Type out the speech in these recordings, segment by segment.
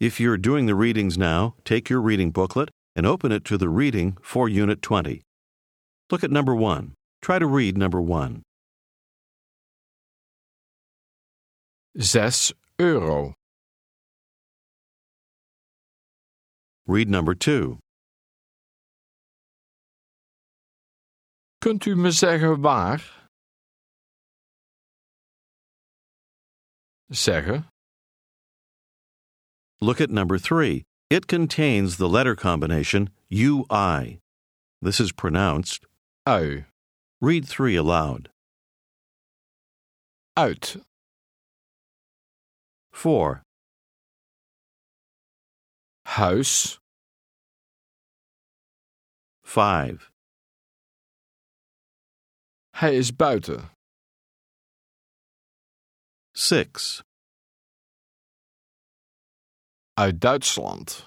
If you're doing the readings now, take your reading booklet and open it to the reading for Unit 20. Look at number 1. Try to read number 1. €6. Read number 2. Kunt u me zeggen waar? Zeggen. Look at number 3. It contains the letter combination UI. This is pronounced Ui. Read 3 aloud. Uit. 4. Huis. 5. Hij is buiten. 6. Uit Duitsland.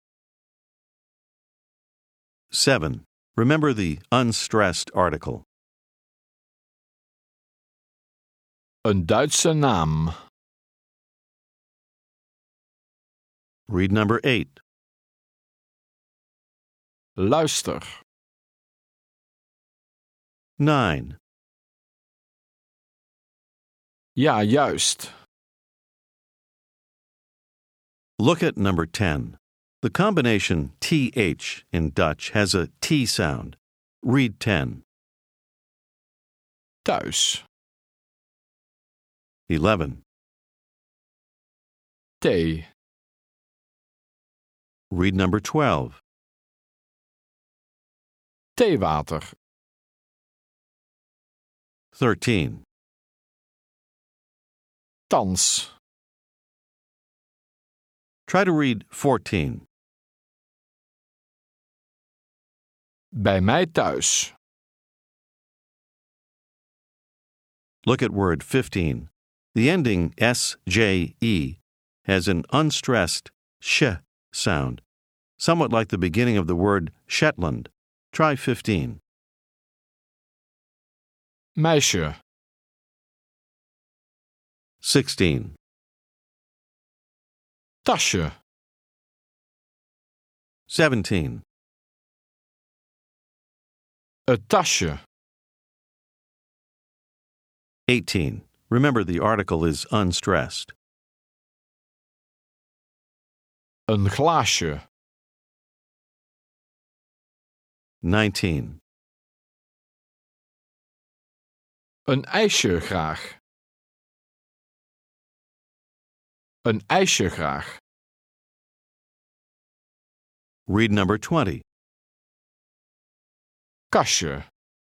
7. Remember the unstressed article. Een Duitse naam. Read number 8. Luister. 9. Ja, juist. Look at number 10. The combination TH in Dutch has a T sound. Read 10. Thuis. 11. Thee. Read number 12. Theewater. 13. Thans. Try to read 14. Bij mij thuis. Look at word 15. The ending SJE has an unstressed sh sound, somewhat like the beginning of the word Shetland. Try 15. Meisje. 16. Tasje. 17. Het tasje. 18. Remember the article is unstressed. Een glaasje. 19. Een ijsje graag. Een ijsje graag. Read number 20. Kastje.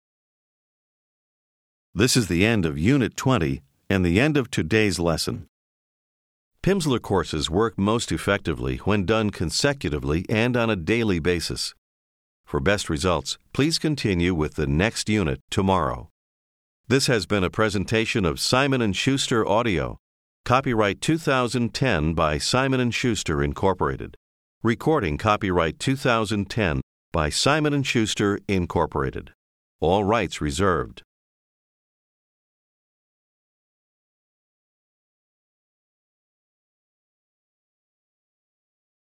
This is the end of Unit 20 and the end of today's lesson. Pimsleur courses work most effectively when done consecutively and on a daily basis. For best results, please continue with the next unit tomorrow. This has been a presentation of Simon & Schuster Audio. Copyright 2010 by Simon & Schuster, Incorporated. Recording copyright 2010 by Simon & Schuster, Incorporated. All rights reserved.